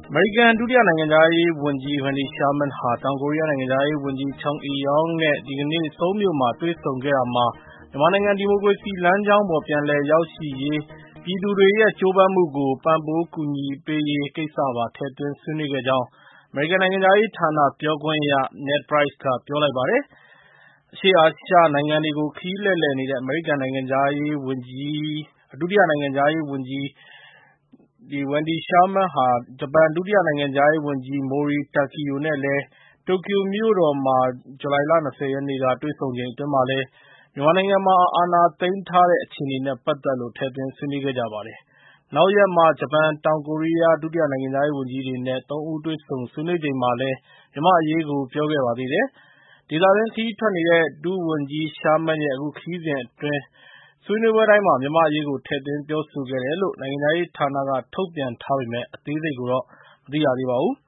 အမေရိကန်ဒုတိယနိုင်ငံခြားရေးဝန်ကြီး Wendy Sherman ဟာ တောင်ကိုရီးယားနိုင်ငံခြားရေးဝန်ကြီး Chung Eui-yong နဲ့ ဒီကနေ့ ဆိုးလ်မြို့မှာ တွေ့ဆုံခဲ့ရာမှာ မြန်မာနိုင်ငံ ဒီမိုကရေစီလမ်းကြောင်းပေါ် ပြန်လည်ရောက်ရှိရေး ပြည်သူတွေရဲ့ ကြိုးပမ်းမှုကို ပံ့ပိုးကူညီပေးရေးကိစ္စပါ ထည့်သွင်းဆွေးနွေးခဲ့ကြောင်း အမေရိကန်နိုင်ငံခြားရေးဌာန ပြောခွင့်ရ Ned Price က ပြောလိုက်ပါတယ်။ အရှေ့အာရှနိုင်ငံတွေကို ခရီးလှည့်လည်နေတဲ့ အမေရိကန်ဒုတိယနိုင်ငံခြားရေးဝန်ကြီး Wendy Sherman ဟာ ဂျပန်ဒုတိယနိုင်ငံခြားရေးဝန်ကြီး Mori Takeo နဲ့လည်း တိုကျိုမြို့တော်မှာ ဇူလိုင် ၂၀ ရက်နေ့က တွေ့ဆုံချိန်အတွင်း မြန်မာနိုင်ငံမှာ အာဏာသိမ်းထားတဲ့ အခြေအနေနဲ့ ပတ်သက်လို့ ထည့်သွင်းဆွေးနွေးခဲ့ကြပါတယ်။ နောက်ရက်မှာ ဂျပန်၊ တောင်ကိုရီးယား ဒုတိယနိုင်ငံခြားရေးဝန်ကြီးတွေနဲ့ ၃ ဦးတွေ့ဆုံဆွေးနွေးချိန်မှာလည်း မြန်မာ့အရေးကို ပြောခဲ့ပါသေးတယ်။ ဒေသတွင်းခရီးထွက်နေတဲ့ ဒုဝန်ကြီး Sherman ရဲ့ အခုခရီးစဉ်အတွင်း ဆွေးနွေးပွဲတိုင်းမှာ မြန်မာ့အရေးကို ထည့်သွင်းပြောဆိုခဲ့တယ်လို့ နိုင်ငံခြားရေးဌာနက ထုတ်ပြန်ထားပေမယ့် အသေးစိတ်ကိုတော့ မသိရသေးပါဘူး